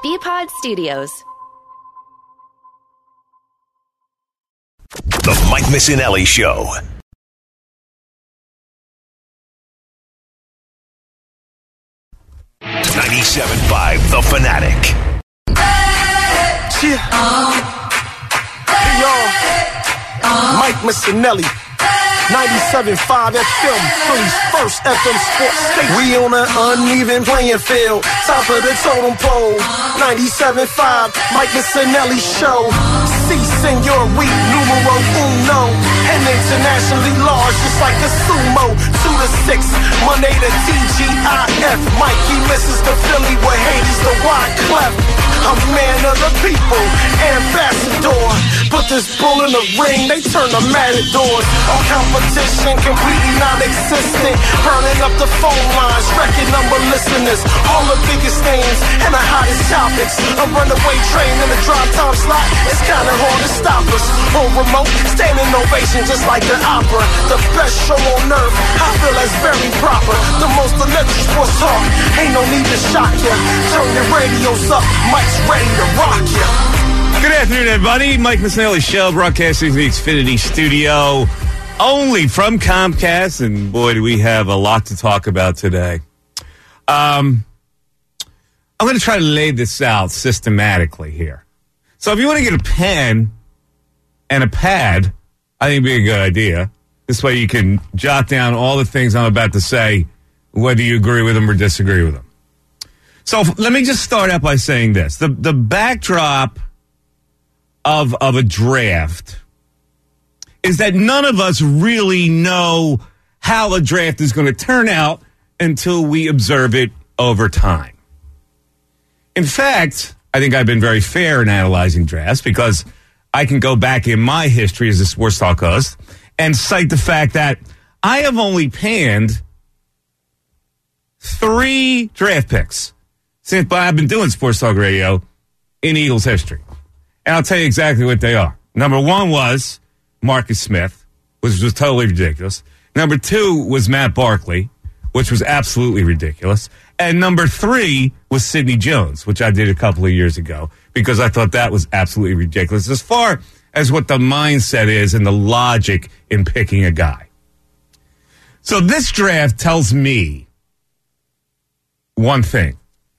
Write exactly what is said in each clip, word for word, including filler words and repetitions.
B-Pod Studios. The Mike Missinelli Show. ninety-seven point five The Fanatic. Yeah. Hey, y'all. Mike Missinelli. ninety-seven point five F M, Philly's first F M sports station. We on an uneven playing field, top of the totem pole. ninety-seven point five, Mike Missinelli Show. Si, senor, we numero uno. And internationally large, just like the sumo. Two to six, Monday to T G I F. Mikey misses the Philly with Hades, the Wyclef. I'm man of the people, ambassador. Put this bull in the ring, they turn the matadors. All competition completely non-existent. Burning up the phone lines, record number listeners. All the biggest names and the hottest topics. A runaway train in the drive time slot. It's kinda hard to stop us. On remote, standing ovation just like the opera. The best show on earth, I feel that's very proper. The most electric sports talk, ain't no need to shock ya. Turn your radios up, Mike's ready to rock ya. Good afternoon, everybody. Mike Missinelli Show, broadcasting from the Xfinity Studio, only from Comcast, and boy, do we have a lot to talk about today. Um, I'm going to try to lay this out systematically here. So if you want to get a pen and a pad, I think it'd be a good idea. This way you can jot down all the things I'm about to say, whether you agree with them or disagree with them. So let me just start out by saying this. The the backdrop of of a draft is that none of us really know how a draft is going to turn out until we observe it over time. In fact, I think I've been very fair in analyzing drafts because I can go back in my history as a sports talk host and cite the fact that I have only panned three draft picks since I've been doing sports talk radio in Eagles history. And I'll tell you exactly what they are. Number one was Marcus Smith, which was totally ridiculous. Number two was Matt Barkley, which was absolutely ridiculous. And number three was Sidney Jones, which I did a couple of years ago because I thought that was absolutely ridiculous as far as what the mindset is and the logic in picking a guy. So this draft tells me one thing.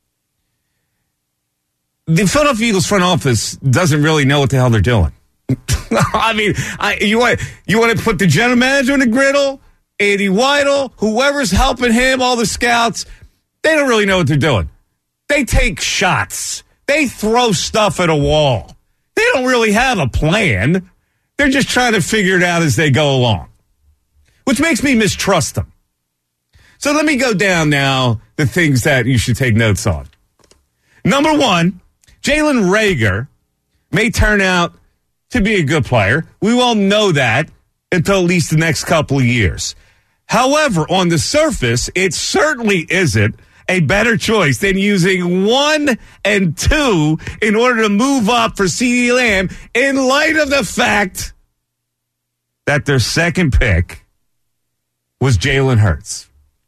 The Philadelphia Eagles front office doesn't really know what the hell they're doing. I mean, I, you want you want to put the general manager in the griddle, Andy Weidel, whoever's helping him, all the scouts, they don't really know what they're doing. They take shots. They throw stuff at a wall. They don't really have a plan. They're just trying to figure it out as they go along, which makes me mistrust them. So let me go down now the things that you should take notes on. Number one, Jalen Reagor may turn out to be a good player. We won't know that until at least the next couple of years. However, on the surface, it certainly isn't a better choice than using one and two in order to move up for CeeDee Lamb in light of the fact that their second pick was Jalen Hurts,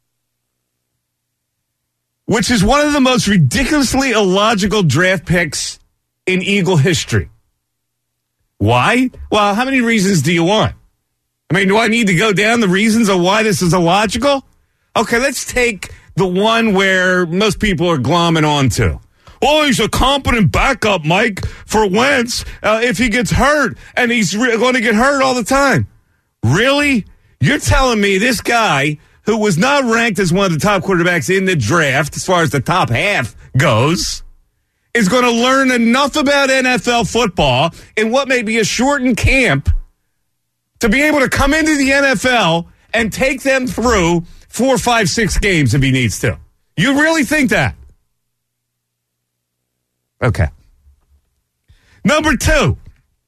which is one of the most ridiculously illogical draft picks in Eagle history. Why? Well, how many reasons do you want? I mean, do I need to go down the reasons of why this is illogical? Okay, let's take the one where most people are glomming onto. Oh, he's a competent backup, Mike, for Wentz uh, if he gets hurt, and he's re- going to get hurt all the time. Really? You're telling me this guy, who was not ranked as one of the top quarterbacks in the draft, as far as the top half goes, is going to learn enough about N F L football in what may be a shortened camp to be able to come into the N F L and take them through four, five, six games if he needs to? You really think that? Okay. Number two,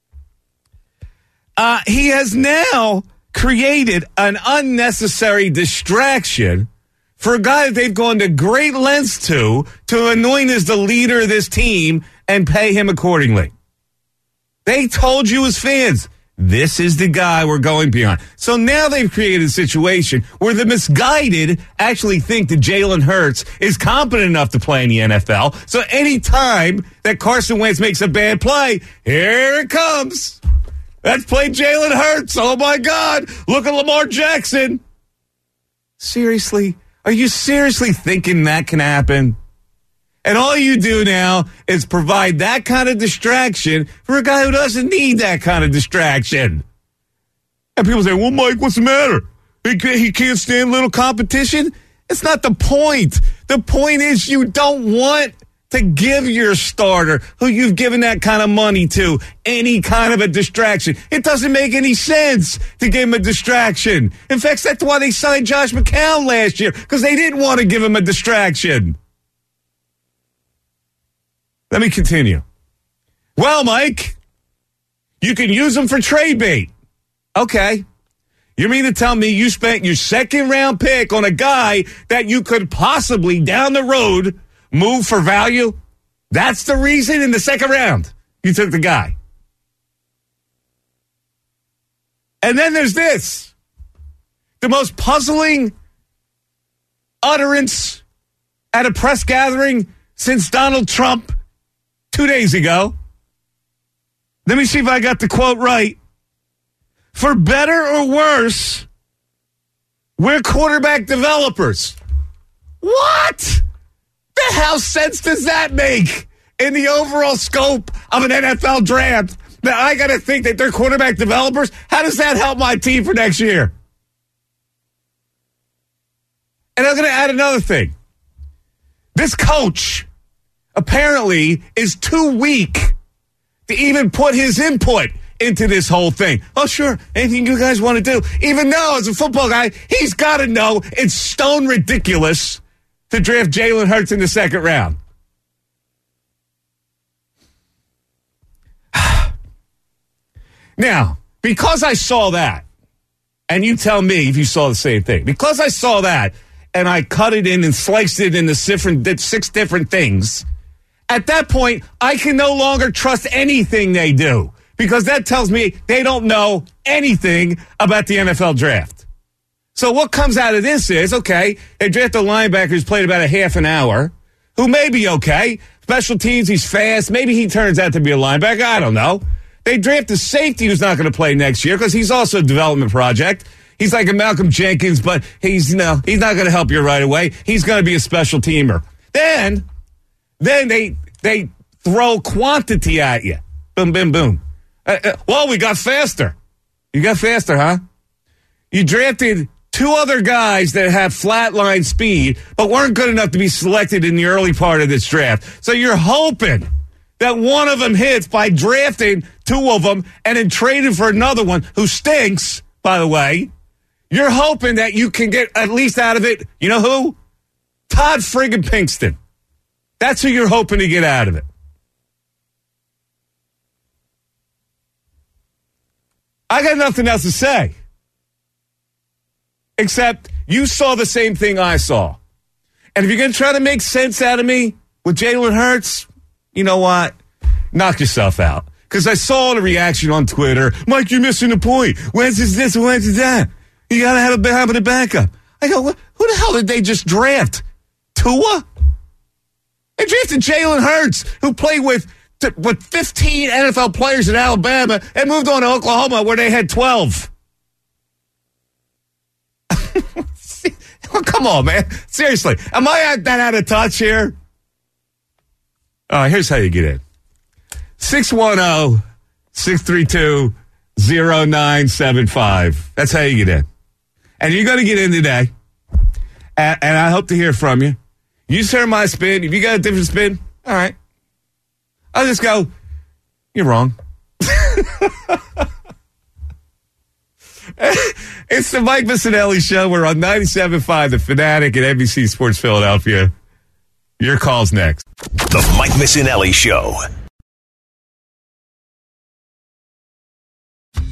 uh, he has now created an unnecessary distraction for a guy that they've gone to great lengths to, to anoint as the leader of this team and pay him accordingly. They told you as fans, this is the guy we're going beyond. So now they've created a situation where the misguided actually think that Jalen Hurts is competent enough to play in the N F L. So any time that Carson Wentz makes a bad play, here it comes. Let's play Jalen Hurts. Oh, my God. Look at Lamar Jackson. Seriously? Are you seriously thinking that can happen? And all you do now is provide that kind of distraction for a guy who doesn't need that kind of distraction. And people say, well, Mike, what's the matter? He, he can't stand little competition? It's not the point. The point is you don't want to give your starter, who you've given that kind of money to, any kind of a distraction. It doesn't make any sense to give him a distraction. In fact, that's why they signed Josh McCown last year, because they didn't want to give him a distraction. Let me continue. Well, Mike, you can use them for trade bait. Okay. You mean to tell me you spent your second round pick on a guy that you could possibly down the road move for value? That's the reason in the second round you took the guy. And then there's this. The most puzzling utterance at a press gathering since Donald Trump two days ago. Let me see if I got the quote right. For better or worse, we're quarterback developers. What the hell sense does that make in the overall scope of an N F L draft? That I got to think that they're quarterback developers? How does that help my team for next year? And I'm going to add another thing. This coach apparently is too weak to even put his input into this whole thing. Oh, sure, anything you guys want to do. Even though, as a football guy, he's got to know it's stone ridiculous to draft Jalen Hurts in the second round. Now, because I saw that, and you tell me if you saw the same thing, because I saw that, and I cut it in and sliced it into different, six different things, at that point, I can no longer trust anything they do, because that tells me they don't know anything about the N F L draft. So what comes out of this is, okay, they draft a linebacker who's played about a half an hour, who may be okay. Special teams, he's fast. Maybe he turns out to be a linebacker. I don't know. They draft a safety who's not going to play next year because he's also a development project. He's like a Malcolm Jenkins, but he's, you know, he's not going to help you right away. He's going to be a special teamer. Then, then they they throw quantity at you. Boom, boom, boom. Uh, uh, well, we got faster. You got faster, huh? You drafted two other guys that have flatline speed, but weren't good enough to be selected in the early part of this draft. So you're hoping that one of them hits by drafting two of them and then trading for another one who stinks, by the way. You're hoping that you can get at least out of it, you know who? Todd friggin' Pinkston. That's who you're hoping to get out of it. I got nothing else to say. Except you saw the same thing I saw. And if you're going to try to make sense out of me with Jalen Hurts, you know what? Knock yourself out. Because I saw the reaction on Twitter. Mike, you're missing the point. When's is this? When's is that? You got to have a, have a backup. I go, what, who the hell did they just draft? Tua? They drafted Jalen Hurts, who played with, with fifteen N F L players in Alabama and moved on to Oklahoma where they had twelve. Well, come on, man. Seriously. Am I that out of touch here? All right, here's how you get in. six one zero, six three two, zero nine seven five. That's how you get in. And you're going to get in today. And, and I hope to hear from you. You share my spin. If you got a different spin, all right. I'll just go, you're wrong. It's the Mike Missanelli Show. We're on ninety-seven point five, The Fanatic at N B C Sports Philadelphia. Your call's next. The Mike Missanelli Show.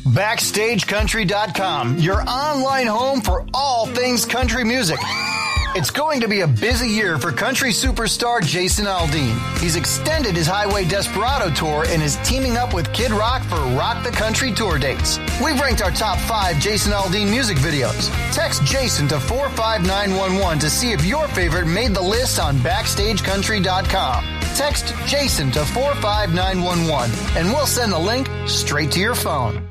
Backstage Country dot com, your online home for all things country music. It's going to be a busy year for country superstar Jason Aldean. He's extended his Highway Desperado tour and is teaming up with Kid Rock for Rock the Country tour dates. We've ranked our top five Jason Aldean music videos. Text Jason to four five nine one one to see if your favorite made the list on backstage country dot com. Text Jason to four five nine one one and we'll send the link straight to your phone.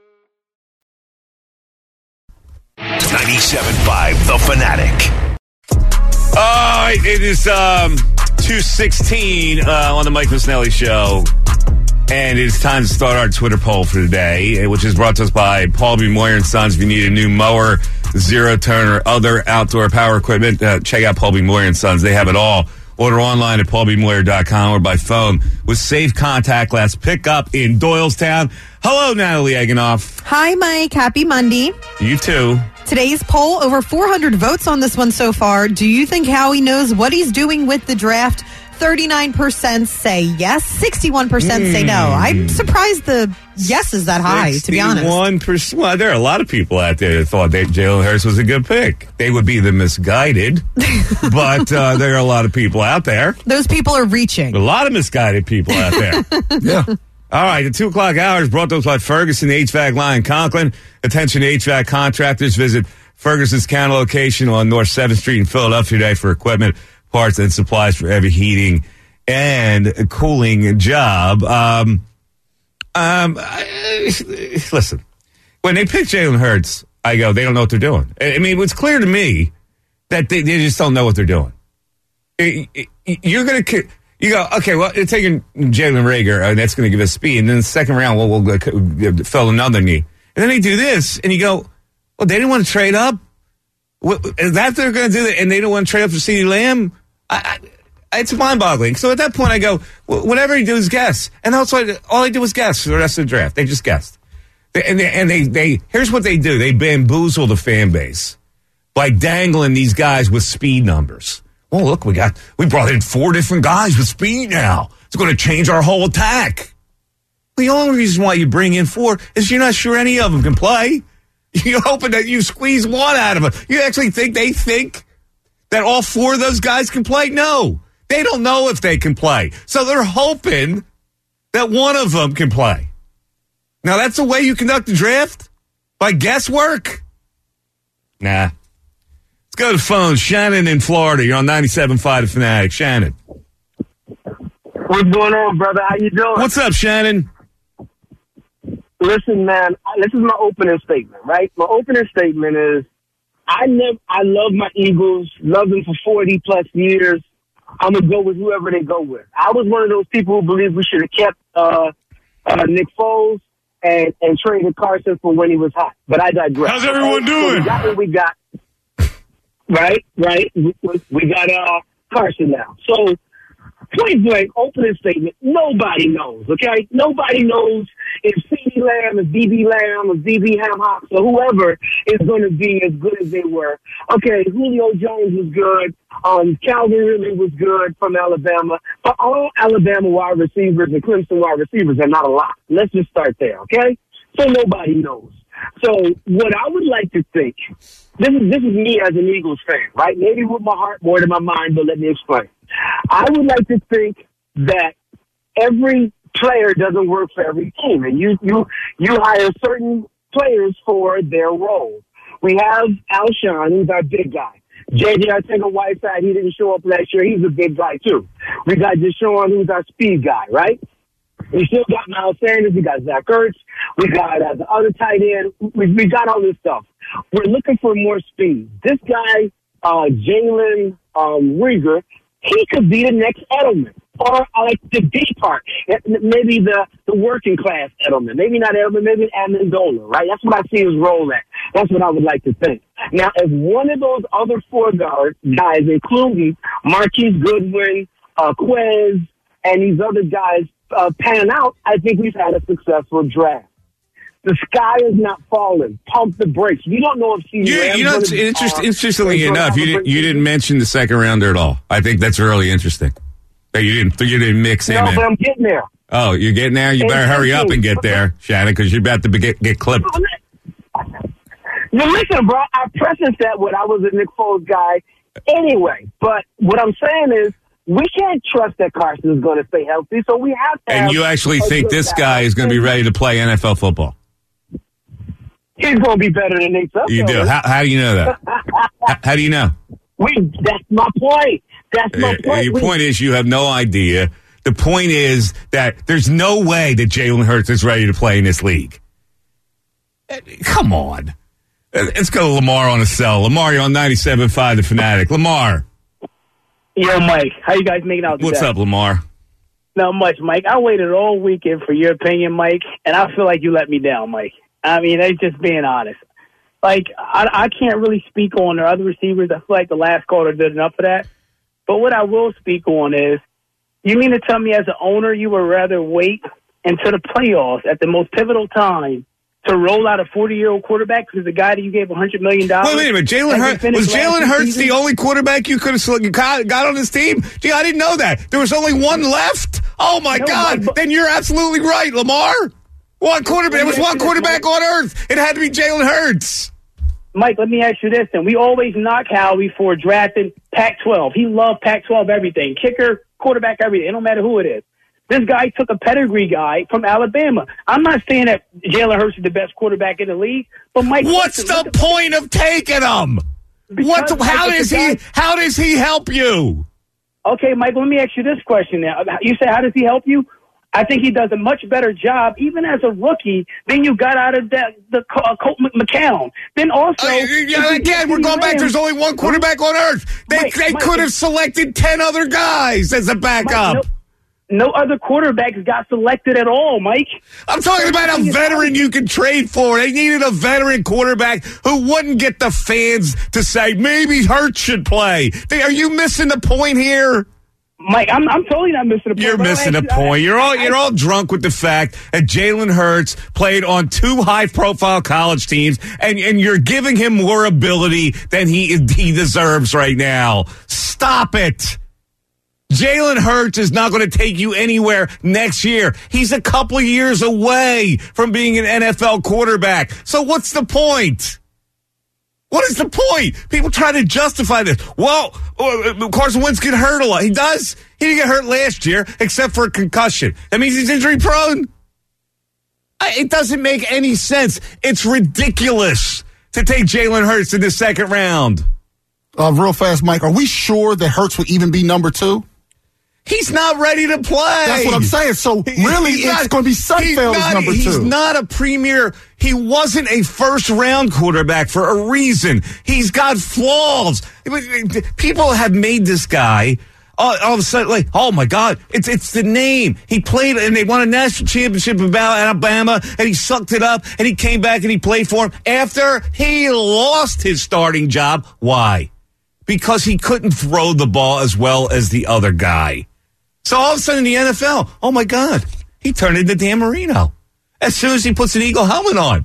ninety-seven point five The Fanatic. All right, it is um, two sixteen uh, on the Mike Missinelli Show, and it's time to start our Twitter poll for today, which is brought to us by Paul B. Moyer and Sons. If you need a new mower, zero-turn, or other outdoor power equipment, uh, check out Paul B. Moyer and Sons. They have it all. Order online at paul b moyer dot com or by phone with safe contactless pickup in Doylestown. Hello, Natalie Eganoff. Hi, Mike. Happy Monday. You too. Today's poll, over four hundred votes on this one so far. Do you think Howie knows what he's doing with the draft? thirty-nine percent say yes, sixty-one percent mm. say no. I'm surprised the yes is that high, to be honest. sixty-one percent. Well, there are a lot of people out there that thought that Jalen Hurts was a good pick. They would be the misguided, but uh, there are a lot of people out there. Those people are reaching. A lot of misguided people out there. Yeah. All right, the two o'clock hour is brought to us by Ferguson H V A C line Conklin. Attention H V A C contractors, visit Ferguson's counter location on North seventh Street in Philadelphia today for equipment, parts, and supplies for every heating and cooling job. Um, um, I, listen, when they pick Jalen Hurts, I go, they don't know what they're doing. I mean, it's clear to me that they, they just don't know what they're doing. You're going to... You go, okay, well, you're taking Jalen Reagor, and that's going to give us speed. And then the second round, well, we'll uh, fill another knee. And then they do this, and you go, well, they didn't want to trade up? What, is that they're going to do that? And they don't want to trade up for CeeDee Lamb? I, I, it's mind-boggling. So at that point, I go, well, whatever he do is guess. And that's what, all I did was guess for the rest of the draft. They just guessed. They, and they, and they, they, here's what they do. They bamboozle the fan base by dangling these guys with speed numbers. Oh, look, we got we brought in four different guys with speed now. It's going to change our whole attack. The only reason why you bring in four is you're not sure any of them can play. You're hoping that you squeeze one out of them. You actually think they think that all four of those guys can play? No. They don't know if they can play. So they're hoping that one of them can play. Now, that's the way you conduct the draft? By guesswork? Nah. Go to phone. Shannon in Florida. You're on ninety-seven point five The Fanatic. Shannon. What's going on, brother? How you doing? What's up, Shannon? Listen, man, this is my opening statement, right? My opening statement is I never, I love my Eagles, love them for forty plus years. I'm going to go with whoever they go with. I was one of those people who believe we should have kept uh, uh, Nick Foles and, and traded Carson for when he was hot. But I digress. How's everyone doing? So we got what we got. Right, right. We, we got uh, Carson now. So, point blank, opening statement, nobody knows, okay? Nobody knows if CeeDee Lamb, if D B Lamb, if D B Ham Hocks, or whoever is going to be as good as they were. Okay, Julio Jones was good. Um, Calvin Ridley was good from Alabama. But all Alabama wide receivers and Clemson wide receivers are not a lot. Let's just start there, okay? So nobody knows. So what I would like to think, this is this is me as an Eagles fan, right? Maybe with my heart more than my mind, but let me explain. I would like to think that every player doesn't work for every team, and you you you hire certain players for their role. We have Alshon, who's our big guy. J J Arcega-Whiteside, he didn't show up last year. He's a big guy, too. We got Deshaun, who's our speed guy, right? We still got Miles Sanders. We got Zach Ertz. We got uh, the other tight end. We, we got all this stuff. We're looking for more speed. This guy, uh, Jalen um, Reagor, he could be the next Edelman. Or uh, like the D part. Maybe the, the working class Edelman. Maybe not Edelman, maybe Amendola, right? That's what I see his role at. That's what I would like to think. Now, if one of those other four guards, guys, including Marquise Goodwin, uh, Quez, and these other guys, Uh, pan out, I think we've had a successful draft. The sky is not falling. Pump the brakes. We don't know if CeeDee you, you know, it's interest, interestingly enough, you didn't you didn't mention the second rounder at all. I think that's really interesting. That you didn't you didn't mix him no, in. But I'm getting there. Oh, you're getting there. You better hurry up and get there, Shannon, because you're about to be, get get clipped. Now listen, bro. I prefaced that when I was a Nick Foles guy anyway, but what I'm saying is we can't trust that Carson is going to stay healthy, so we have to. And have you actually a think good this guy is going to be ready to play N F L football? He's going to be better than Nate Sudfeld. You do. How, how do you know that? how, how do you know? We. That's my point. That's my Uh, point. Your We- point is you have no idea. The point is that there's no way that Jalen Hurts is ready to play in this league. Uh, Come on. Uh, Let's go to Lamar on a cell. Lamar, you're on ninety-seven point five The Fanatic. Lamar, Yo, Mike, how you guys making out today? what's up, Lamar? Not much, Mike. I waited all weekend for your opinion, Mike, and I feel like you let me down, Mike. I mean, that's just being honest. Like, I, I can't really speak on the other receivers. I feel like the last caller did enough of that. But what I will speak on is, you mean to tell me as an owner you would rather wait until the playoffs at the most pivotal time to roll out a forty-year-old quarterback because the guy that you gave one hundred million dollars? Wait, wait a minute. Jalen hasn't Hurts, finished was Jalen last Hurts season? the only quarterback you could have sele- got got on this team? Gee, I didn't know that. There was only one left? Oh, my No, God. Mike, Then you're absolutely right, Lamar. One quarterback. There was one quarterback on earth. It had to be Jalen Hurts. Mike, let me ask you this, and we always knock Howie for drafting Pac twelve. He loved Pac twelve everything. Kicker, quarterback, everything. It don't matter who it is. This guy took a pedigree guy from Alabama. I'm not saying that Jalen Hurts is the best quarterback in the league, but Mike... What's listen, the point of taking him? What? Because, How Mike, does the he? guy- How does he help you? Okay, Mike, let me ask you this question now. You say, how does he help you? I think he does a much better job, even as a rookie, than you got out of that, the uh, Colt McCown. Then also... Uh, yeah, again, we're going back. There's only one quarterback on earth. They Mike, they Mike, could have it's- selected ten other guys as a backup. Mike, no, no other quarterbacks got selected at all, Mike. I'm talking about a veteran you can trade for. They needed a veteran quarterback who wouldn't get the fans to say maybe Hurts should play. They, are you missing the point here? Mike, I'm I'm totally not missing the point. You're But missing I- the point. You're all I- you're all drunk with the fact that Jalen Hurts played on two high-profile college teams, and, and you're giving him more ability than he he deserves right now. Stop it. Jalen Hurts is not going to take you anywhere next year. He's a couple years away from being an N F L quarterback. So what's the point? What is the point? People try to justify this. Well, uh, Carson Wentz get hurt a lot. He does. He didn't get hurt last year, except for a concussion. That means he's injury prone. I, it doesn't make any sense. It's ridiculous to take Jalen Hurts in the second round. Uh, real fast, Mike, are we sure that Hurts would even be number two? He's not ready to play. That's what I'm saying. So really, He's it's not- going to be he's Sudfeld as not- number two. He's not a premier. He wasn't a first round quarterback for a reason. He's got flaws. People have made this guy all, all of a sudden like, oh my God, it's it's the name. He played and they won a national championship about Alabama, and he sucked it up, and he came back and he played for him after he lost his starting job. Why? Because he couldn't throw the ball as well as the other guy. So all of a sudden in the N F L, oh my God, he turned into Dan Marino. As soon as he puts an Eagle helmet on.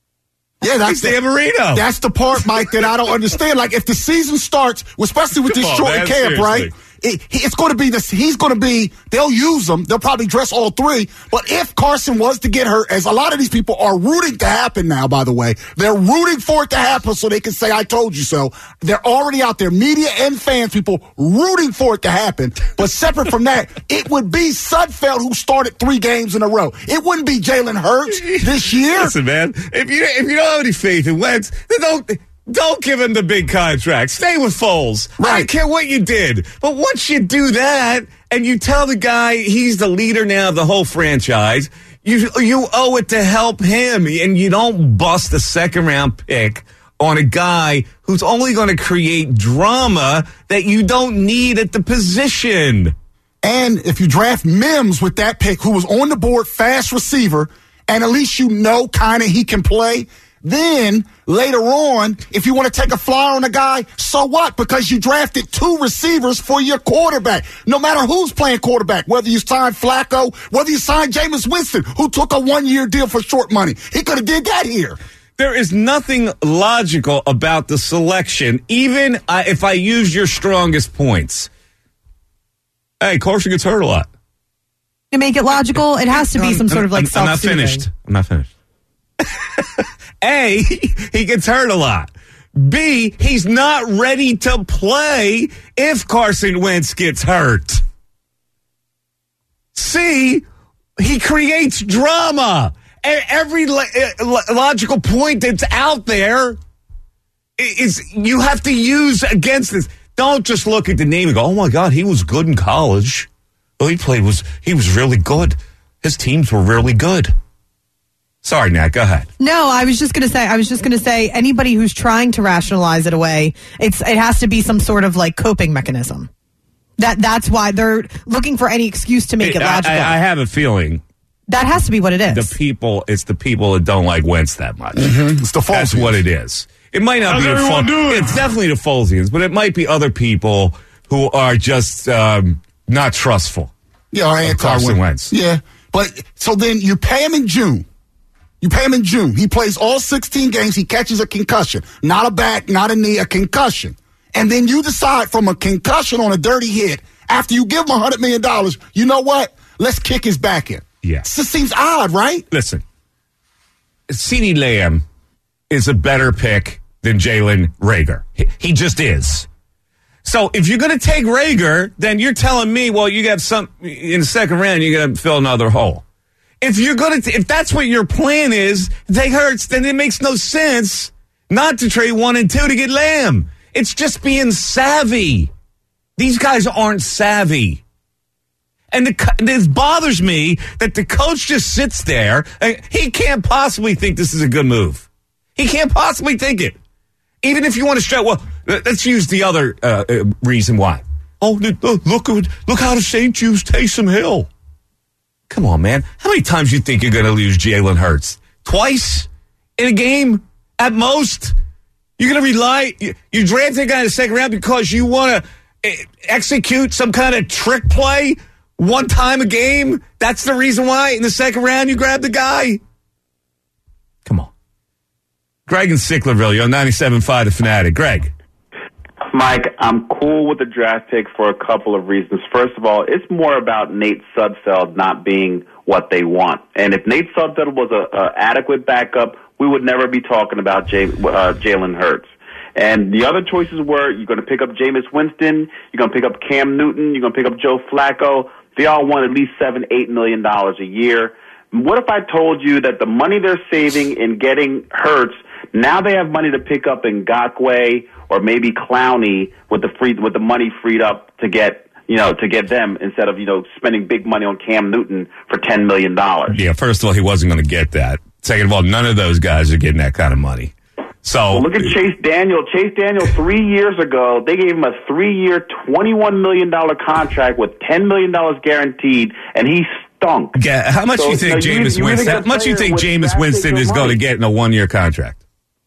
Yeah, that's He's Dan Marino. That's the part, Mike, that I don't understand. Like, if the season starts, especially with Come this on, short man, camp, seriously. right? It, it's going to be this. He's going to be. They'll use him. They'll probably dress all three. But if Carson was to get hurt, as a lot of these people are rooting to happen now, by the way, they're rooting for it to happen so they can say, "I told you so." They're already out there, media and fans, people rooting for it to happen. But separate from that, it would be Sudfeld who started three games in a row. It wouldn't be Jalen Hurts this year. Listen, man, if you if you don't have any faith in Wentz, then don't don't give him the big contract. Stay with Foles. I Right. don't care what you did. But once you do that and you tell the guy he's the leader now of the whole franchise, you you owe it to help him, and you don't bust a second round pick on a guy who's only going to create drama that you don't need at the position. And if you draft Mims with that pick, who was on the board, fast receiver, and at least you know kind of he can play, then later on, if you want to take a flyer on a guy, so what? Because you drafted two receivers for your quarterback. No matter who's playing quarterback, whether you sign Flacco, whether you sign Jameis Winston, who took a one-year deal for short money. He could have did that here. There is nothing logical about the selection, even uh, if I use your strongest points. Hey, Carson gets hurt a lot. To make it logical, it has to be some sort of like I'm, I'm not self-soothing. finished. I'm not finished. A, he gets hurt a lot. B, he's not ready to play if Carson Wentz gets hurt. C, he creates drama. Every logical point that's out there is you have to use against this. Don't just look at the name and go, oh my God, he was good in college. Oh, he played was he was really good. His teams were really good. Sorry, Nat, go ahead. No, I was just going to say, I was just going to say, anybody who's trying to rationalize it away, it's it has to be some sort of like coping mechanism. That that's why they're looking for any excuse to make it logical. I, I have a feeling that has to be what it is. The people, it's the people that don't like Wentz that much. Mm-hmm. It's the Folesians. That's what it is. It might not How's be the everyone Fol- doing? It's definitely the Folesians, but it might be other people who are just um, not trustful. Yeah, or anti Carson Wentz. Yeah, but so then you pay him in June. You pay him in June. He plays all sixteen games. He catches a concussion. Not a back, not a knee, a concussion. And then you decide from a concussion on a dirty hit, after you give him one hundred million dollars, you know what? Let's kick his back in. Yeah. This seems odd, right? Listen, CeeDee Lamb is a better pick than Jalen Reagor. He, he just is. So if you're going to take Reagor, then you're telling me, well, you got some in the second round, you're going to fill another hole. If you're going to, if that's what your plan is, take Hurts, then it makes no sense not to trade one and two to get Lamb. It's just being savvy. These guys aren't savvy. And the, this bothers me that the coach just sits there. And he can't possibly think this is a good move. He can't possibly think it. Even if you want to show, well, let's use the other uh, uh, reason why. Oh, look, look, look how the Saints use Taysom Hill. Come on, man. How many times do you think you're going to lose Jalen Hurts? Twice in a game at most? You're going to rely, you, you draft a guy in the second round because you want to uh, execute some kind of trick play one time a game? That's the reason why in the second round you grab the guy? Come on. Greg and Sicklerville, you're on ninety-seven point five The Fanatic. Greg. Mike, I'm cool with the draft pick for a couple of reasons. First of all, it's more about Nate Sudfeld not being what they want. And if Nate Sudfeld was a, a adequate backup, we would never be talking about Jay, uh, Jalen Hurts. And the other choices were you're going to pick up Jameis Winston, you're going to pick up Cam Newton, you're going to pick up Joe Flacco. They all want at least seven, eight million dollars a year. What if I told you that the money they're saving in getting Hurts, now they have money to pick up Ngakoue or maybe Clowney with the free with the money freed up to get you know to get them instead of you know spending big money on Cam Newton for ten million dollars. Yeah, first of all, he wasn't going to get that. Second of all, none of those guys are getting that kind of money. So well, look at Chase Daniel. Chase Daniel three years ago, they gave him a three-year, twenty-one million dollars contract with ten million dollars guaranteed, and he stunk. Yeah, how much do so, you think you know, Jameis you Winston? How much do you think Jameis Winston is going to get in a one-year contract?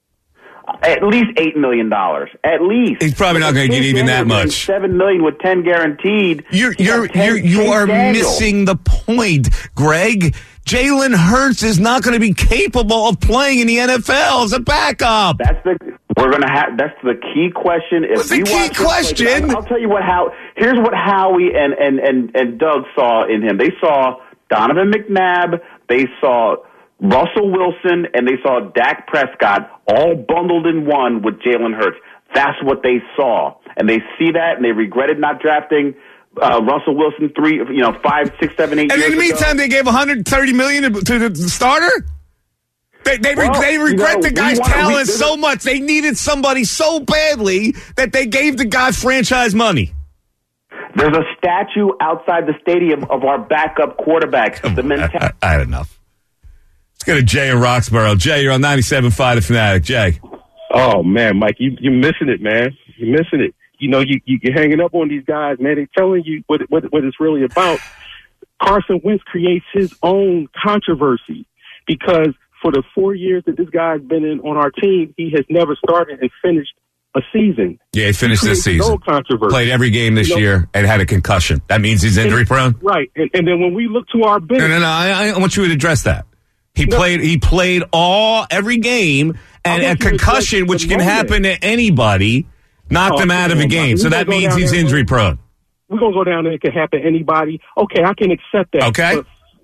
At least eight million dollars. At least he's probably not going to get even that much. Seven million with ten guaranteed. You're you're you're you are missing the point, Greg. Jalen Hurts is not going to be capable of playing in the N F L as a backup. That's the we're going to have. That's the key question. If What's we the key watch question? Play, I'll, I'll tell you what. How here's what Howie and, and and and Doug saw in him. They saw Donovan McNabb. They saw Russell Wilson, and they saw Dak Prescott all bundled in one with Jalen Hurts. That's what they saw, and they see that, and they regretted not drafting uh, Russell Wilson three, you know, five, six, seven, eight. And years in the meantime, ago. they gave one hundred thirty million dollars to the starter. They they, well, they regret you know, the guy's wanna, talent we, so much. They needed somebody so badly that they gave the guy franchise money. There's a statue outside the stadium of our backup quarterback. Come the on, mentality. I, I, I had enough. Let's go to Jay in Roxborough. Jay, you're on ninety-seven point five The Fanatic. Jay. Oh, man, Mike, you, you're missing it, man. You're missing it. You know, you, you, you're hanging up on these guys, man. They're telling you what, what, what it's really about. Carson Wentz creates his own controversy because for the four years that this guy's been in on our team, he has never started and finished a season. Yeah, he finished he this season. Controversy. Played every game this you know, year and had a concussion. That means he's injury prone? Right. And, and then when we look to our bench. No, no, no. I, I want you to address that. He no, played He played all, every game, and a concussion, which can moment. happen to anybody, knocked oh, him out of a game. So that means he's injury prone. We're going to go down there. It can happen to anybody. Okay, I can accept that. Okay. But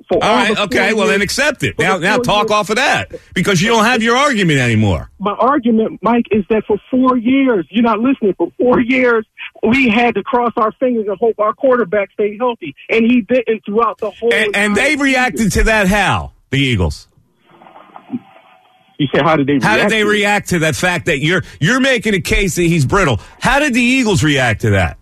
For all all right, the okay, well years, then accept it. for Now, the now four talk years- off of that because you don't have your argument anymore. My argument, Mike, is that for four years, you're not listening, for four years, we had to cross our fingers and hope our quarterback stayed healthy, and he didn't throughout the whole And, and entire they reacted season. to that how? The Eagles. You said, how did they react? How did they to it? react to that fact that you're you're making a case that he's brittle? How did the Eagles react to that?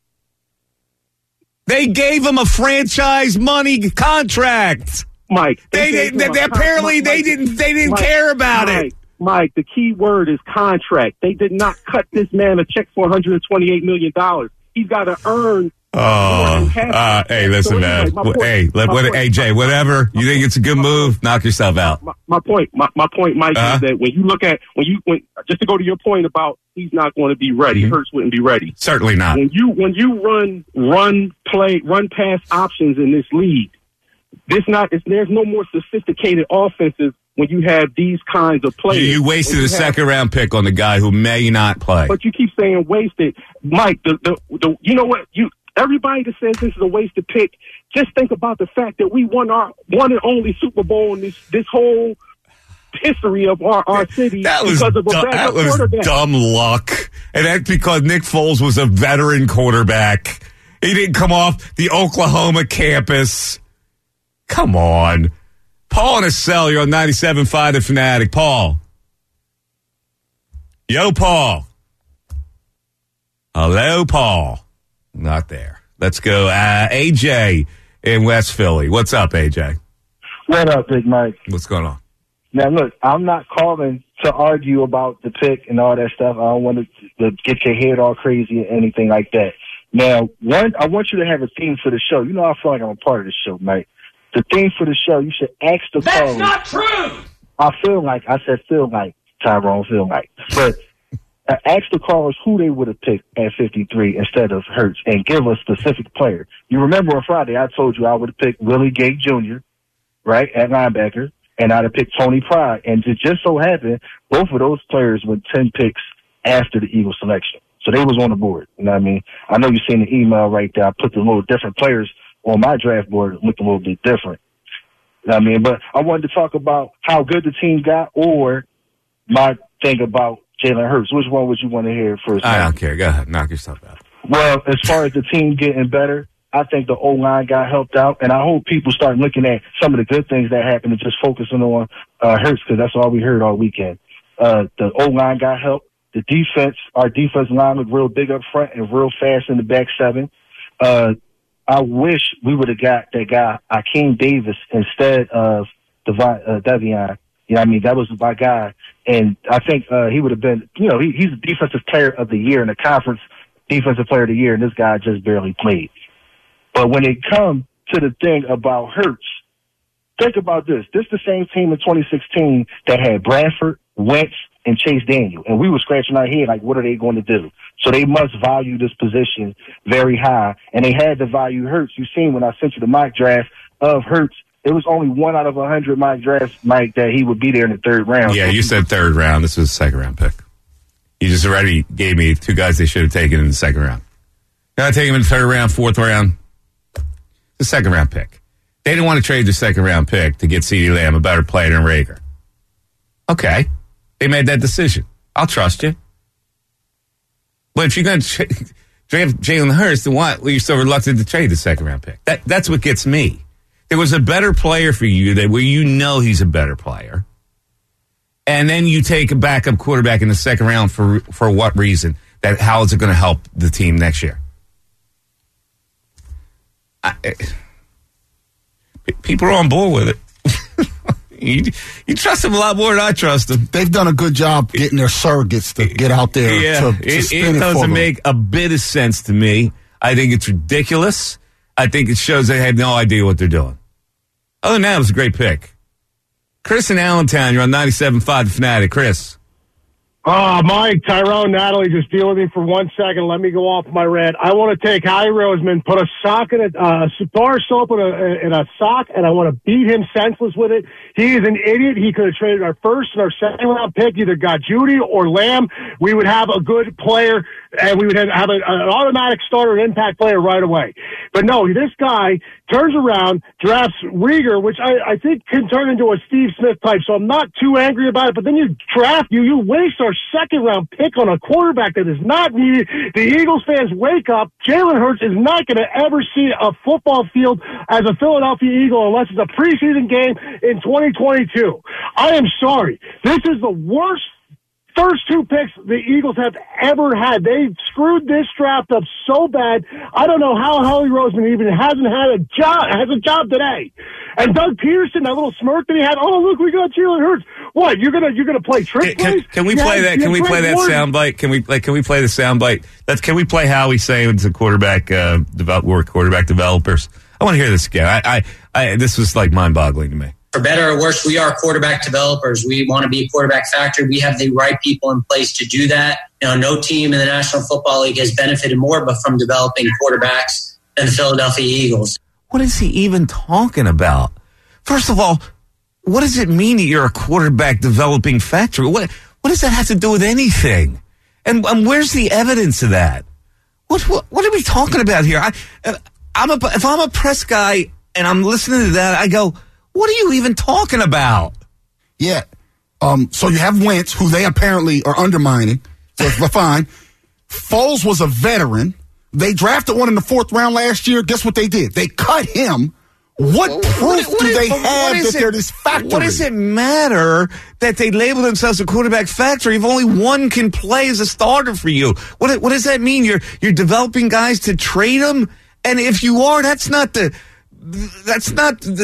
They gave him a franchise money contract. Mike, They gave didn't. him They, a con- apparently, Mike, they didn't. They didn't Mike, care about Mike, it. Mike, the key word is contract. They did not cut this man a check for one hundred twenty-eight million dollars. He's got to earn. Oh, uh, hey, listen, So man. anyway, my point- hey, let, my what, point- A J, whatever. You think it's a good move? Knock yourself out. My, my point, my, my point, Mike, Uh-huh. is that when you look at when you when just to go to your point about he's not going to be ready, Mm-hmm. Hurts wouldn't be ready. Certainly not. When you when you run run play run pass options in this league, this not it's, there's no more sophisticated offenses when you have these kinds of You, players. you wasted When a you have- second round pick on the guy who may not play. But you keep saying wasted, Mike. The, the the you know what you everybody that says this is a wasted pick. Just think about the fact that we won our one and only Super Bowl in this this whole history of our, our city That was, because of a du- that backup was quarterback. dumb luck. And that's because Nick Foles was a veteran quarterback. He didn't come off the Oklahoma campus. Come on. Paul in a cell, you're on ninety-seven point five The Fanatic. Paul. Yo, Paul. Hello, Paul. Not there. Let's go. Uh, A J in West Philly. What's up, A J? What up, Big Mike? What's going on? Now, look, I'm not calling to argue about the pick and all that stuff. I don't want to, to get your head all crazy or anything like that. Now, one, I want you to have a theme for the show. You know, I feel like I'm a part of the show, Mike. The theme for the show, you should ask the That's callers. not true! I feel like, I said feel like, Tyrone feel like. But uh, ask the callers who they would have picked at fifty-three instead of Hurts and give a specific player. You remember on Friday, I told you I would have picked Willie Gay Junior, right, at linebacker, and I'd have picked Tony Pride. And it just so happened, both of those players went ten picks after the Eagles selection. So they was on the board. You know what I mean? I know you've seen the email right there. I put the little different players on my draft board. It looked a little bit different. You know what I mean? But I wanted to talk about how good the team got or my thing about Jalen Hurts. Which one would you want to hear first? I don't care. Go ahead. Knock yourself out. Well, as far as the team getting better, I think the O-line got helped out, and I hope people start looking at some of the good things that happened and just focusing on uh, Hurts because that's all we heard all weekend. Uh, the O-line got helped. The defense, our defensive line looked real big up front and real fast in the back seven. Uh, I wish we would have got that guy, Akeem Davis, instead of Devi- uh, Devion. You know what I mean? That was my guy. And I think uh, he would have been, you know, he, he's the defensive player of the year in the conference, defensive player of the year, and this guy just barely played. But when it comes to the thing about Hurts, think about this. This is the same team in twenty sixteen that had Bradford, Wentz, and Chase Daniel. And we were scratching our head like, what are they going to do? So they must value this position very high. And they had to value Hurts. You've seen when I sent you the mock draft of Hurts, it was only one out of one hundred mock drafts, Mike, that he would be there in the third round. Yeah, you said third round. This was a second round pick. You just already gave me two guys they should have taken in the second round. Now I take him in the third round, fourth round. The second round pick. They didn't want to trade the second round pick to get CeeDee Lamb, a better player than Rager. Okay. They made that decision. I'll trust you. But if you're going to tra- draft Jalen Hurts, then why well, you're so reluctant to trade the second round pick? That, that's what gets me. There was a better player for you that where you know he's a better player. And then you take a backup quarterback in the second round for for what reason? That how is it going to help the team next year? I, people are on board with it. you, you trust them a lot more than I trust them. They've done a good job getting their surrogates to get out there. Yeah, to, to it, spin it it for doesn't them. make a bit of sense to me. I think it's ridiculous. I think it shows they have no idea what they're doing. Other than that, it was a great pick. Chris in Allentown, you're on ninety-seven point five The Fanatic. Chris. Oh, Mike, Tyrone, Natalie, just deal with me for one second. Let me go off my rant. I want to take Howie Roseman, put a sock in a, uh, bar soap in a, in a sock, and I want to beat him senseless with it. He is an idiot. He could have traded our first and our second round pick, either got Judy or Lamb. We would have a good player, and we would have, have a, an automatic starter, an impact player right away. But no, this guy turns around, drafts Rieger, which I, I think can turn into a Steve Smith type, so I'm not too angry about it. But then you draft, you, you waste our second round pick on a quarterback that is not needed. The Eagles fans wake up. Jalen Hurts is not going to ever see a football field as a Philadelphia Eagle unless it's a preseason game in twenty twenty-two. I am sorry. This is the worst first two picks the Eagles have ever had. They screwed this draft up so bad. I don't know how Howie Roseman even hasn't had a job, has a job today. And Doug Peterson, that little smirk that he had, oh, look, we got Jalen Hurts. What, you're gonna you're gonna play trick Can, plays? can we You play had- that? you Can had we play Frank that Warren. sound bite? Can we like? Can we play the sound bite? That's. Can we play Howie saying it's a quarterback uh, develop, we're quarterback developers? I want to hear this again. I, I, I this was like mind boggling to me. For better or worse, we are quarterback developers. We want to be a quarterback factory. We have the right people in place to do that. You know, no team in the National Football League has benefited more but from developing quarterbacks than the Philadelphia Eagles. What is he even talking about? First of all, what does it mean that you're a quarterback developing factory? What what does that have to do with anything? And, and where's the evidence of that? What what, what are we talking about here? I, uh, I'm a, if I'm a press guy and I'm listening to that, I go, what are you even talking about? Yeah. Um, so you have Wentz, who they apparently are undermining. So it's fine. Foles was a veteran. They drafted one in the fourth round last year. Guess what they did? They cut him. What proof What- what do is- they what have is that it- they're this factory? What does it matter that they label themselves a quarterback factory if only one can play as a starter for you? What what does that mean? You're you're developing guys to trade them, and if you are, that's not the that's not the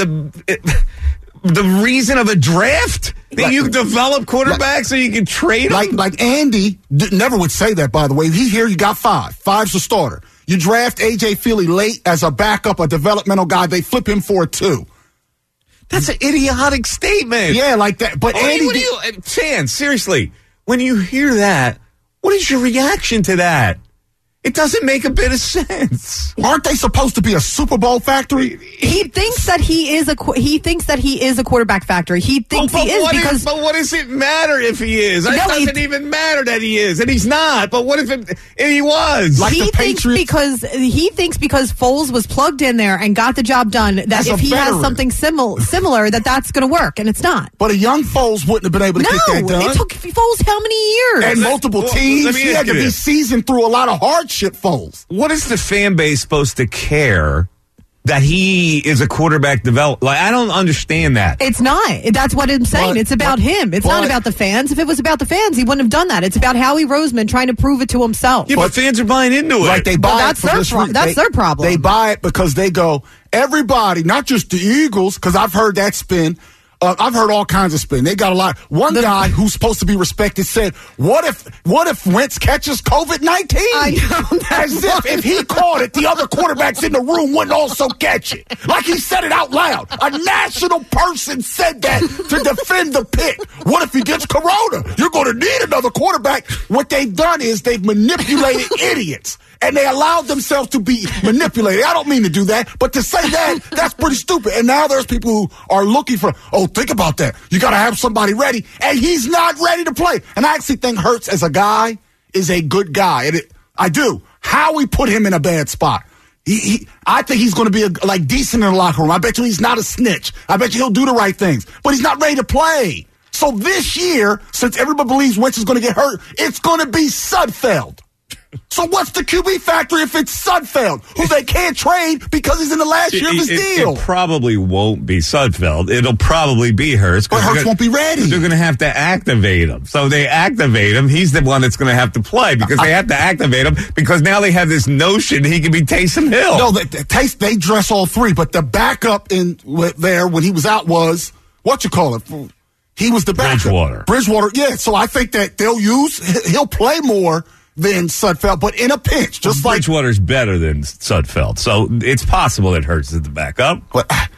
the the reason of a draft that Like- you develop quarterbacks so you can trade them. Like like Andy d- never would say that, by the way. He here you got five. Five's a starter. You draft A J Philly late as a backup, a developmental guy. They flip him for a two. That's an idiotic statement. Yeah, like that. But Oh, Andy, what do you, uh, Chan, seriously, when you hear that, what is your reaction to that? It doesn't make a bit of sense. aren't they supposed to be a Super Bowl factory? He thinks that he is a qu- he thinks that he is a quarterback factory. He thinks Oh, but he is what because is- but what does it matter if he is? It No, doesn't it- even matter that he is, and he's not. But what if, it, if he was? Like he the thinks Patriots? because he thinks because Foles was plugged in there and got the job done that As a if he veteran. has something simil- similar that that's going to work, and it's not. But a young Foles wouldn't have been able to No, get that done. it took Foles how many years? and multiple Well, teams. let me He ask had to you be this. seasoned through a lot of hardship, Foles. What is the fan base supposed to care that he is a quarterback develop? Like, I don't understand that. It's not. That's what I'm saying. But- it's about but- him. It's not but- about the fans. If it was about the fans, he wouldn't have done that. It's about Howie Roseman trying to prove it to himself. Yeah, but fans are buying into it. Like they buy Well, it that's for their this pro- re- that's they- their problem. They buy it because they go, everybody, not just the Eagles, because I've heard that spin. Uh, I've heard all kinds of spin. They got a lot. One guy who's supposed to be respected said, "What if, what if Wentz catches COVID nineteen? I know. As if if he caught it, the other quarterbacks in the room wouldn't also catch it. Like he said it out loud. A national person said that to defend the pick. What if he gets corona? You're going to need another quarterback. What they've done is they've manipulated idiots. And they allowed themselves to be manipulated. I don't mean to do that, but to say that, that's pretty stupid. And now there's people who are looking for, oh, think about that. You got to have somebody ready. And he's not ready to play. And I actually think Hurts as a guy is a good guy. And it, I do. Howie put him in a bad spot. He, he, I think he's going to be a, like decent in the locker room. I bet you he's not a snitch. I bet you he'll do the right things. But he's not ready to play. So this year, since everybody believes Wentz is going to get hurt, it's going to be Sudfeld. So what's the Q B factory if it's Sudfeld, who they can't trade because he's in the last year of his it, deal? It probably won't be Sudfeld. It'll probably be Hurts. But Hurts won't be ready. They're going to have to activate him. So they activate him. He's the one that's going to have to play because they have to activate him because now they have this notion he can be Taysom Hill. No, they, they, taste, they dress all three, but the backup in there when he was out was, what you call it? He was the backup. Bridgewater. Bridgewater, yeah. So I think that they'll use, he'll play more than Sudfeld, but in a pinch, just like Bridgewater's better than Sudfeld, so it's possible that Hurts is the backup. But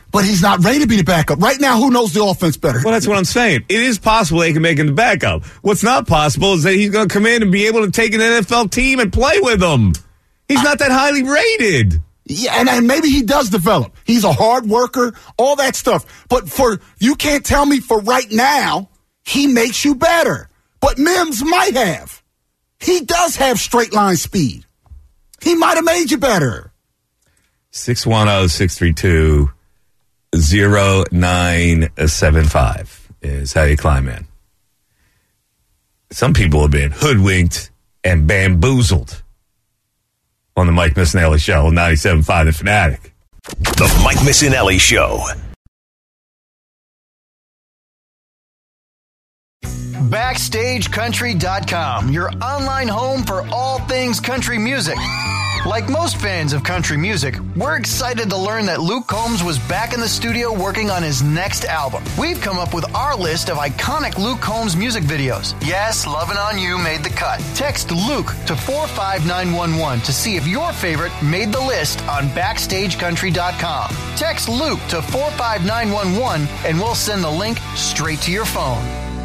But he's not ready to be the backup. Right now, who knows the offense better? Well, that's what I'm saying. It is possible they can make him the backup. What's not possible is that he's going to come in and be able to take an N F L team and play with them. He's not that highly rated. Yeah, and, and maybe he does develop. He's a hard worker, all that stuff. But for you can't tell me for right now he makes you better. But Mims might have. He does have straight line speed. He might have made you better. six one zero, six three two, zero nine seven five is how you climb in. Some people have been hoodwinked and bamboozled on the Mike Missinelli Show on ninety-seven point five The Fanatic. The Mike Missinelli Show. Backstage Country dot com, your online home for all things country music. Like most fans of country music, we're excited to learn that Luke Combs was back in the studio working on his next album. We've come up with our list of iconic Luke Combs music videos. Yes, Lovin' On You made the cut. Text Luke to four five nine one one to see if your favorite made the list on Backstage Country dot com. Text Luke to four five nine one one and we'll send the link straight to your phone.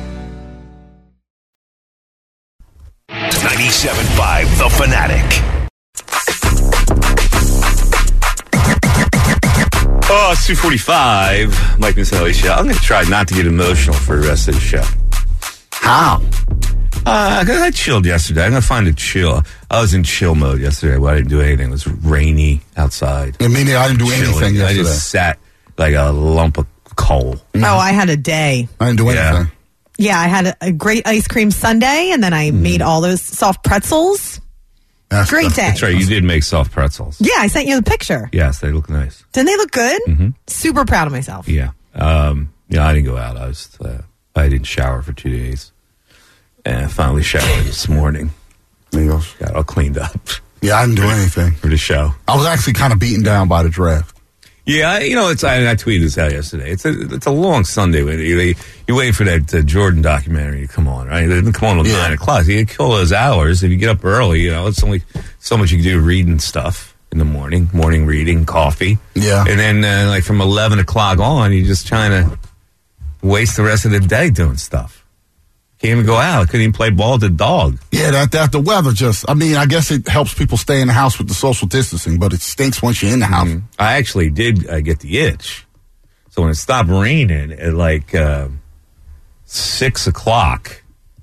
ninety-seven point five The Fanatic. Oh, it's two forty-five. Mike Missinelli Show. I'm going to try not to get emotional for the rest of the show. How? Uh, cause I chilled yesterday. I'm going to find a chill. I was in chill mode yesterday. Well, I didn't do anything. It was rainy outside. I mean, I didn't do Chilling. anything yesterday. I just sat like a lump of coal. Mm-hmm. Oh, I had a day. I didn't do anything. Yeah, yeah I had a, a great ice cream sundae, and then I mm. made all those soft pretzels. That's Great the, day. That's right. You did make soft pretzels. Yeah, I sent you the picture. Yes, they look nice. Didn't they look good? Mm-hmm. Super proud of myself. Yeah. Um, yeah, I didn't go out. I was. Uh, I didn't shower for two days. And I finally showered this morning. There you go. Got all cleaned up. Yeah, I didn't do anything. For the show. I was actually kind of beaten down by the draft. Yeah, I, you know, it's I, I tweeted this out yesterday. It's a it's a long Sunday. When you, you wait for that uh, Jordan documentary to come on, right? It doesn't come on at yeah. nine o'clock. You kill those hours. If you get up early, you know, it's only so much you can do reading stuff in the morning, morning reading, coffee. Yeah. And then, uh, like, from eleven o'clock on, you're just trying to waste the rest of the day doing stuff. Can't even go out. Couldn't even play ball with the dog. Yeah, that that the weather just, I mean, I guess it helps people stay in the house with the social distancing, but it stinks once you're in the house. Mm-hmm. I actually did uh, get the itch. So when it stopped raining at like uh, six o'clock,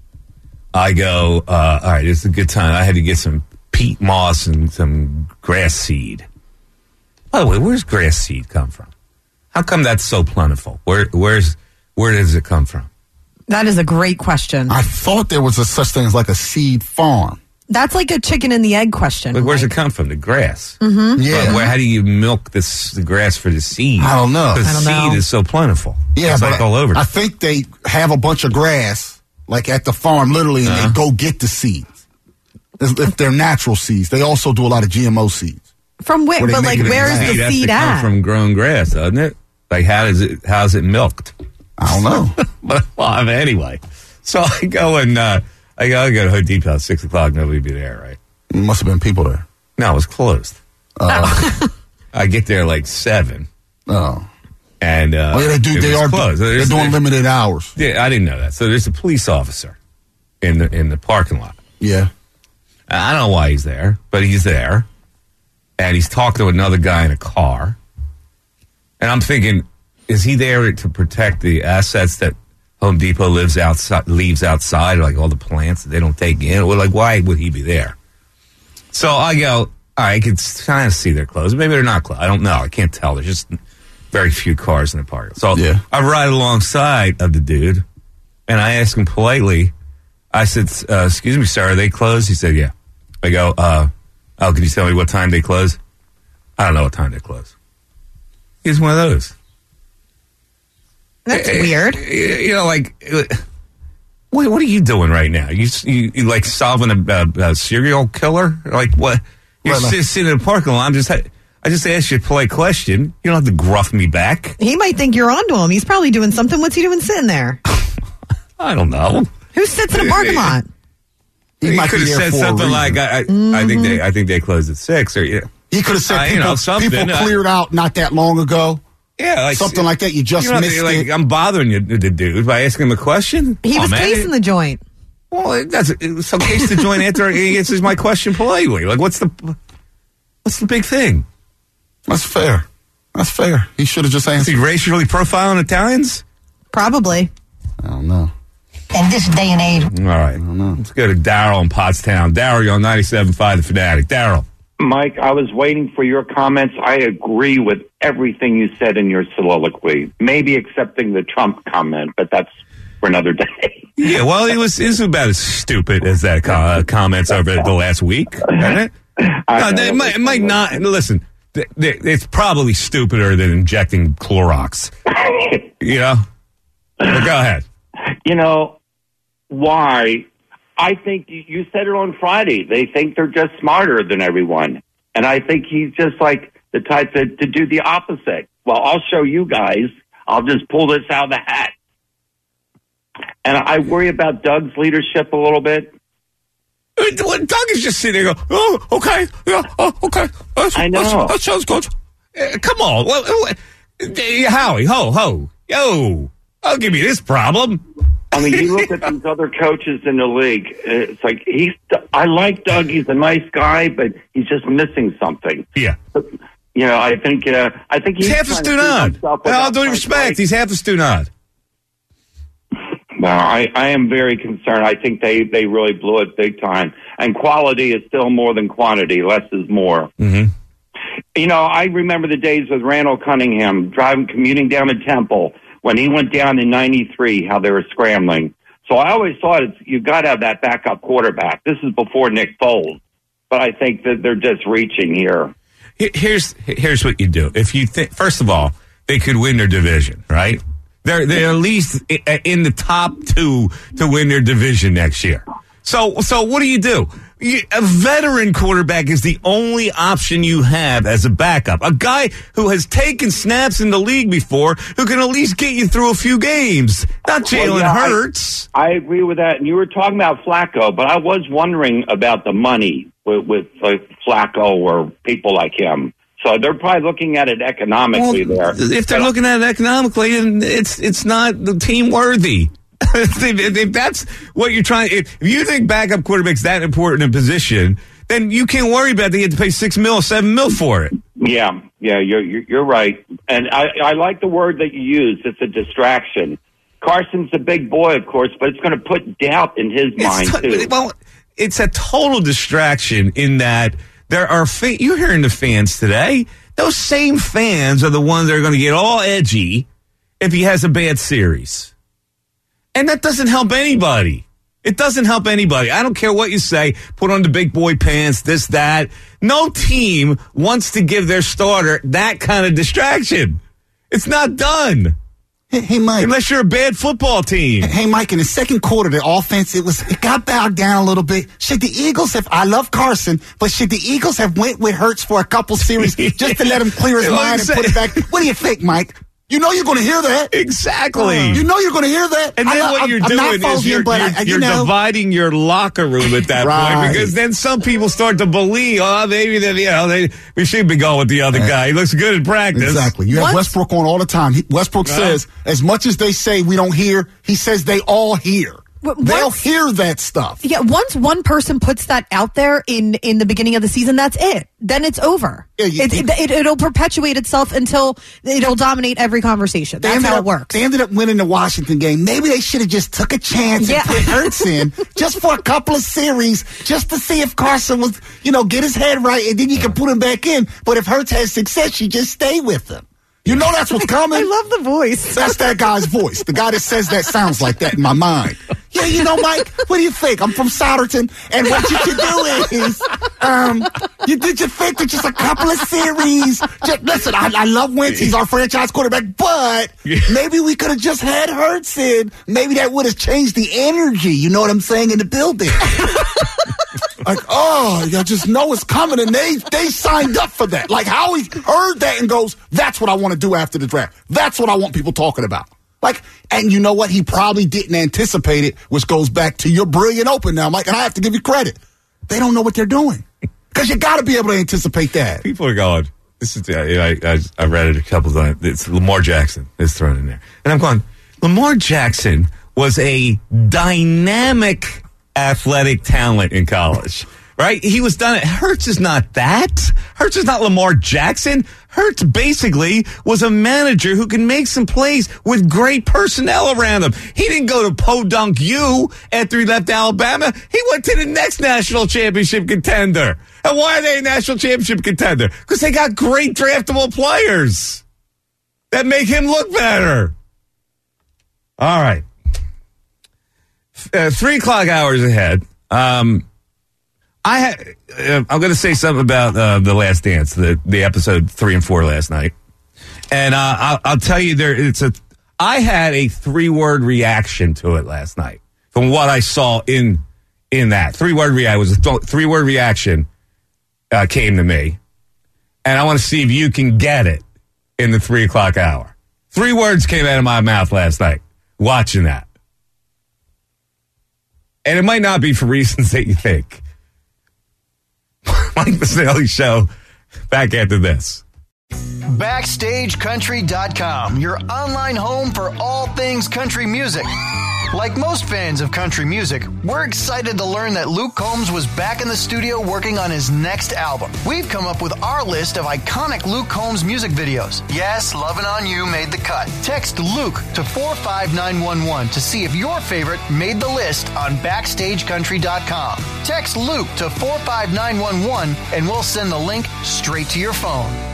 I go, uh, all right, it's a good time. I had to get some peat moss and some grass seed. By the way, where's grass seed come from? How come that's so plentiful? Where where's where does it come from? That is a great question. I thought there was a such thing as like a seed farm. That's like a chicken and the egg question. But where's like. it come from? The grass. Mm-hmm. Yeah. But where, how do you milk this the grass for the seed? I don't know. Because seed know. is so plentiful. Yeah, it's but like all over. I think they have a bunch of grass, like at the farm, literally, and uh-huh. they go get the seeds. If they're natural seeds, they also do a lot of G M O seeds. From where? where but like, where's the seed seed has to at? come from grown grass, doesn't it? Like, how does it? How's it milked? I don't know. But well, I mean, anyway. So I go and uh, I go, I go to Home Depot at six o'clock. Nobody'd be there, right? There must have been people there. No, it was closed. Uh, I get there like seven. Oh, and uh, oh yeah, they do. They are closed. They're There's, doing there's, limited hours. Yeah, I didn't know that. So there's a police officer in the in the parking lot. Yeah, I don't know why he's there, but he's there, and he's talking to another guy in a car. And I'm thinking, is he there to protect the assets that Home Depot lives outside, leaves outside, like all the plants that they don't take in? Well, like, why would he be there? So I go, all right, I can kind of see they're closed. Maybe they're not closed. I don't know. I can't tell. There's just very few cars in the park. So yeah. I ride alongside of the dude, and I ask him politely, I said, uh, excuse me, sir, are they closed? He said, yeah. I go, uh, oh, can you tell me what time they close? I don't know what time they close. He's one of those. That's weird. You know, like, what, what are you doing right now? You, you, you like solving a, a, a serial killer? Like, what? You're Right, just sitting in a parking lot. I'm just, I just asked you a polite question. You don't have to gruff me back. He might think you're onto him. He's probably doing something. What's he doing sitting there? I don't know. Who sits in a parking lot? He, he might could be have there said for a something reason. like, I, I, Mm-hmm. I think they, I think they closed at six, or yeah. He could have said Uh, people, you know, something. people Uh, cleared out not that long ago. Yeah, like something like that. You just you know, missed like, it. I'm bothering you, the dude, by asking him a question. He Come was on, man. casing the joint. Well, that's so case the joint answer. He answers my question politely. Like, what's the what's the big thing? That's fair. That's fair. He should have just Is answered. he racially profiling Italians? Probably. I don't know. In this day and age. All right. I don't know. Let's go to Daryl in Pottstown. Daryl, you're on ninety-seven point five The Fanatic. Daryl. Mike, I was waiting for your comments. I agree with everything you said in your soliloquy. Maybe excepting the Trump comment, but that's for another day. Yeah, well, it was, it was about as stupid as that co- uh, comments over the last week, isn't it? No, it, might, it might not. Listen, th- th- it's probably stupider than injecting Clorox. You know? But go ahead. You know, why? I think you said it on Friday. They think they're just smarter than everyone. And I think he's just like the type to, to do the opposite. Well, I'll show you guys. I'll just pull this out of the hat. And I worry about Doug's leadership a little bit. Doug is just sitting there going, oh, okay, yeah, oh, okay. That's, I know. That, that sounds good. Uh, come on. Well, uh, Howie, ho, ho, yo, I'll give you this problem. I mean, you look at these other coaches in the league. It's like he's. I like Doug. He's a nice guy, but he's just missing something. Yeah. You know, I think. Uh, I think he's, he's half a student. All due respect, he's half a student. Well, I, I am very concerned. I think they, they really blew it big time. And quality is still more than quantity. Less is more. Mm-hmm. You know, I remember the days with Randall Cunningham driving, commuting down to Temple when he went down in ninety-three, how they were scrambling. So I always thought it's, you've got to have that backup quarterback. This is before Nick Foles. But I think that they're just reaching here. Here's, here's what you do. If you think, first of all, they could win their division, right? They're they're at least in the top two to win their division next year. So so what do you do? You, a veteran quarterback is the only option you have as a backup. A guy who has taken snaps in the league before, who can at least get you through a few games. Not Jalen well, yeah, Hurts. I, I agree with that. And you were talking about Flacco, but I was wondering about the money with, with like Flacco or people like him. So they're probably looking at it economically well, there. If they're looking at it economically, and it's it's not the team worthy. if, if that's what you're trying, if, if you think backup quarterback's that important a position, then you can't worry about they have to pay six mil, seven mil for it. Yeah, yeah, you're you're, you're right. And I, I like the word that you use. It's a distraction. Carson's a big boy, of course, but it's going to put doubt in his It's mind t- too. Well, it's a total distraction in that. There are fa- you're hearing the fans today. Those same fans are the ones that are going to get all edgy if he has a bad series, and that doesn't help anybody. It doesn't help anybody. I don't care what you say. Put on the big boy pants, this, that. No team wants to give their starter that kind of distraction. It's not done. Hey, hey, Mike. Unless you're a bad football team. Hey, Mike, in the second quarter, the offense, it was it got bowed down a little bit. Should the Eagles have, I love Carson, but should the Eagles have went with Hurts for a couple series just to let him clear his mind and put it back? What do you think, Mike? You know you're going to hear that. Exactly. Uh, you know you're going to hear that. And then I, what I, you're I'm doing not is you're, but you're, I, you you're know. dividing your locker room at that Right. point, because then some people start to believe, oh, maybe that, you know, they, we should be going with the other guy. He looks good in practice. Exactly. You have What? Westbrook on all the time. He, Westbrook Right. says, as much as they say we don't hear, he says they all hear. What- They'll once- hear that stuff. Yeah, once one person puts that out there in in the beginning of the season, that's it. Then it's over. Yeah, you- it, it, it, it'll perpetuate itself until it'll dominate every conversation. They That's ended how up, it works. They ended up winning the Washington game. Maybe they should have just took a chance Yeah. and put Hurts in just for a couple of series, just to see if Carson was, you know, get his head right, and then you can put him back in. But if Hurts has success, you just stay with him. You know that's what's coming. I love the voice. That's that guy's voice. The guy that says that sounds like that in my mind. Yeah, you know, Mike, what do you think? I'm from Souderton, and what you should do is, um, you did you think that just a couple of series? Just, listen, I, I love Wentz. He's our franchise quarterback, but maybe we could have just had Hurts in. Maybe that would have changed the energy. You know what I'm saying in the building? Like, oh, you just know it's coming, and they they signed up for that. Like, Howie heard that and goes, that's what I want to do after the draft. That's what I want people talking about. Like, and you know what? He probably didn't anticipate it, which goes back to your brilliant open now, Mike, and I have to give you credit. They don't know what they're doing. Because you got to be able to anticipate that. People are going, This is I, I, I read it a couple of times. It's Lamar Jackson is thrown in there, and I'm going. Lamar Jackson was a dynamic athletic talent in college, right? He was done it. Hurts is not that. Hurts is not Lamar Jackson. Hurts basically was a manager who can make some plays with great personnel around him. He didn't go to Podunk U after he left Alabama. He went to the next national championship contender. And why are they a national championship contender? Because they got great draftable players that make him look better. All right. Uh, three o'clock hours ahead. Um, I ha- uh, I'm going to say something about uh, The Last Dance, the, the episode three and four last night. And uh, I'll, I'll tell you, there it's a. I had a three-word reaction to it last night from what I saw in in that. Three-word reaction. It was a th- three-word reaction uh, came to me. And I want to see if you can get it in the three o'clock hour. Three words came out of my mouth last night watching that. And it might not be for reasons that you think. Mike Missanelli Show, back after this. Backstage Country dot com, your online home for all things country music. Like most fans of country music, we're excited to learn that Luke Combs was back in the studio working on his next album. We've come up with our list of iconic Luke Combs music videos. Yes, Lovin' On You made the cut. Text Luke to four five nine one one to see if your favorite made the list on Backstage Country dot com. Text Luke to four five nine one one and we'll send the link straight to your phone.